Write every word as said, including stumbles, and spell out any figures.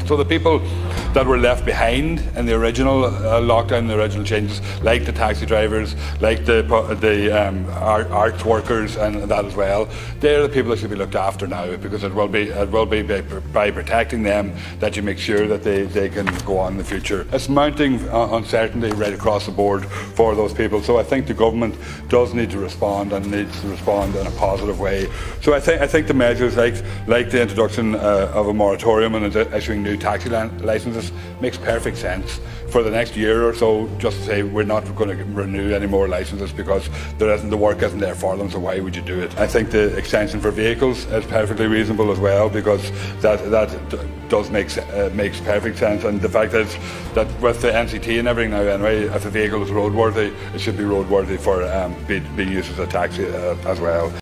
So the people that were left behind in the original uh, lockdown, the original changes, like the taxi drivers, like the the um, art, arts workers and that as well, they're the people that should be looked after now, because it will be it will be by, by protecting them that you make sure that they, they can go on in the future. It's mounting uh, uncertainty right across the board for those people, so I think the government does need to respond and needs to respond in a positive way. So I think I think the measures like like the introduction uh, of a moratorium and issuing new taxi licences makes perfect sense for the next year or so. Just to say we're not going to renew any more licences because there isn't the work isn't there for them. So why would you do it? I think the extension for vehicles is perfectly reasonable as well, because that that does make uh, makes perfect sense. And the fact is that with the N C T and everything now, anyway, if a vehicle is roadworthy, it should be roadworthy for um, being used as a taxi uh, as well.